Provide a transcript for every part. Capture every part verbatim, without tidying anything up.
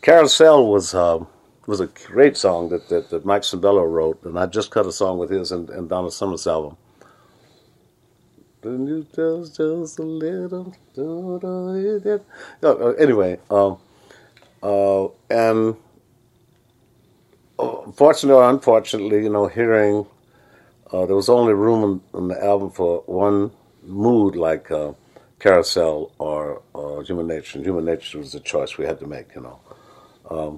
Carousel was uh, was a great song that, that, that Mike Sembello wrote, and I just cut a song with his and, and Donna Summer's album. Then you just just a little. Uh, anyway, um, uh, and uh, fortunately or unfortunately, you know, hearing uh, there was only room in, in the album for one mood like uh, Carousel or, or Human Nature. And Human Nature was the choice we had to make, you know. Um,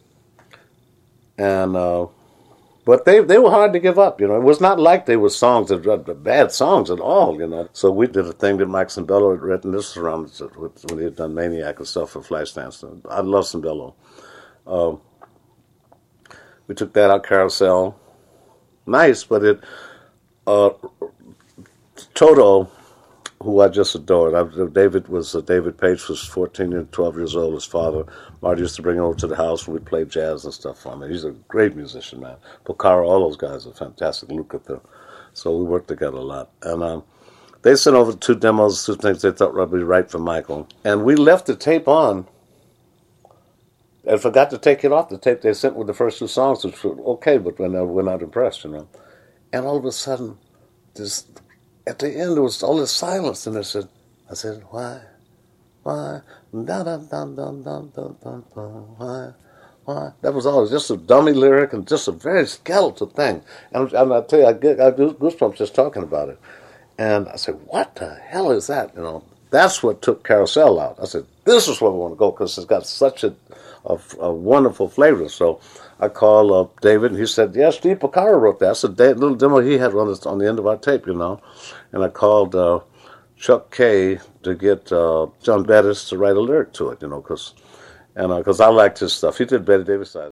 and uh, but they they were hard to give up, you know. It was not like they were songs that were bad songs at all, you know. So we did a thing that Mike Sembello had written. This was around when he had done Maniac and stuff for Flashdance. I love Sembello. Uh, we took that out, Carousel. Nice, but it uh, Toto, who I just adored. I, David was uh, David Page was fourteen and twelve years old. His father, Marty, used to bring him over to the house and we'd play jazz and stuff for him. He's a great musician, man. Pocaro, all those guys are fantastic. Lukather. So we worked together a lot. And um, they sent over two demos, two things they thought would be right for Michael. And we left the tape on and forgot to take it off the tape. They sent with the first two songs, which were okay, but we're not, we're not impressed, you know. And all of a sudden, this... at the end, there was all this silence, and I said, I said, why, why, da da da da da da da da, why, why? That was all. It was just a dummy lyric and just a very skeletal thing. And, and I tell you, I get I do goosebumps just talking about it. And I said, what the hell is that? You know, that's what took Carousel out. I said, this is where we want to go because it's got such a, a, a wonderful flavor. So I called up David, and he said, yeah, Steve Porcaro wrote that. That's a de- little demo he had on, this, on the end of our tape, you know. And I called uh, Chuck Kay to get uh, John Bettis to write a lyric to it, you know, because and because uh, I liked his stuff. He did Betty Davis side.